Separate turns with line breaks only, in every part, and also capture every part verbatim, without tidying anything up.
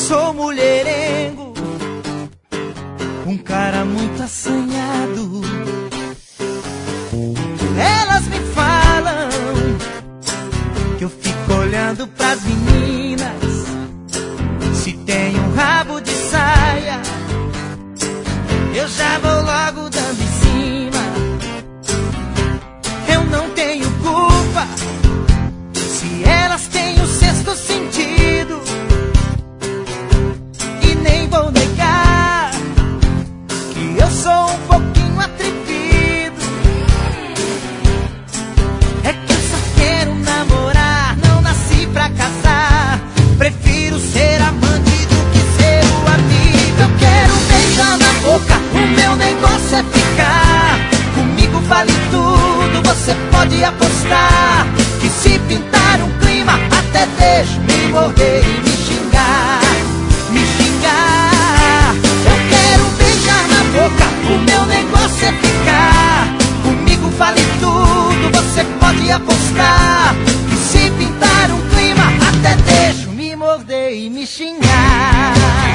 sou mulherengo, um cara muito assanhado. Elas me falam que eu fico olhando pras meninas, se tem um rabo de saia, eu já vou logo dando em cima. Eu não tenho culpa se elas têm o sexto sentido, e nem vou negar que eu sou um pouquinho atrevido. É que eu só quero namorar, não nasci pra casar. Prefiro ser amante do que ser o amigo. Eu quero beijar na boca, o meu negócio é ficar. Comigo vale tudo, você pode apostar. Que se pintar um clima, até deixo me morder e me xingar, me xingar. Eu quero beijar na boca, o meu negócio é ficar. Comigo vale tudo, você pode apostar. Que se pintar um clima, até deixo me morder e me xingar.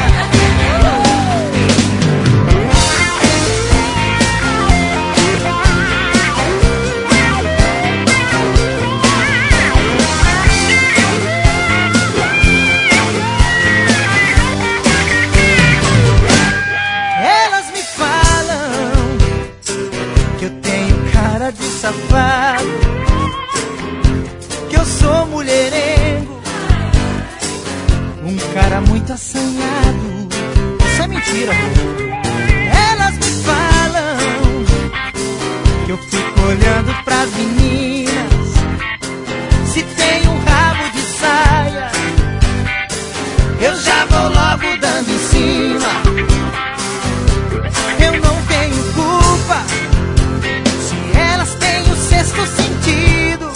Elas me falam que eu tenho cara de safado, que eu sou mulherengo, um cara muito assanhado. Isso é mentira, pô. Elas me falam que eu fico olhando pras meninas, se tem um rabo de saia, eu já vou logo dando em cima. Eu não tenho culpa se elas têm o sexto sentido,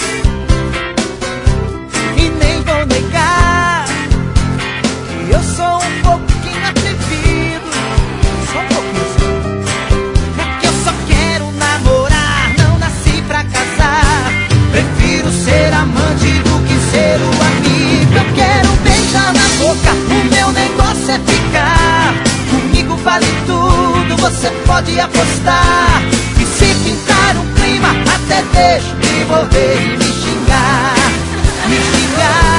e nem vou negar que eu sou um pouquinho atrevido. Só um pouquinho só. É que eu só quero namorar, não nasci pra casar. Prefiro ser amante do que ser o amigo. Eu quero beijar na boca, o meu negócio é ficar. Comigo vale tudo, você pode apostar. E se pintar um clima, até deixo me morder e me xingar, me xingar.